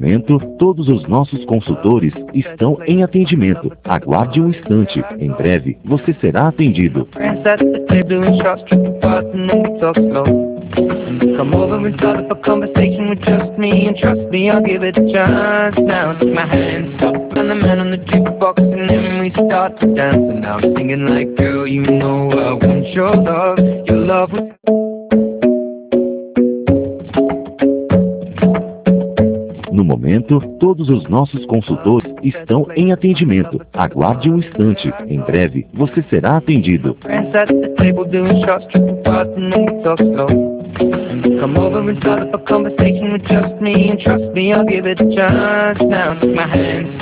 momento, todos os nossos consultores estão em atendimento. Aguarde um instante. Em breve, você será atendido. Come over and start up a conversation with just me, and trust me, I'll give it a chance. Now take my hand, stop, and the man on the jukebox, and then we start to dance. And now I'm singing like, girl, you know I want your love, your love. No momento, todos os nossos consultores estão em atendimento. Aguarde um instante. Em breve, você será atendido. Come over and start up a conversation with just me, and trust me, I'll give it a chance. Now take my hand,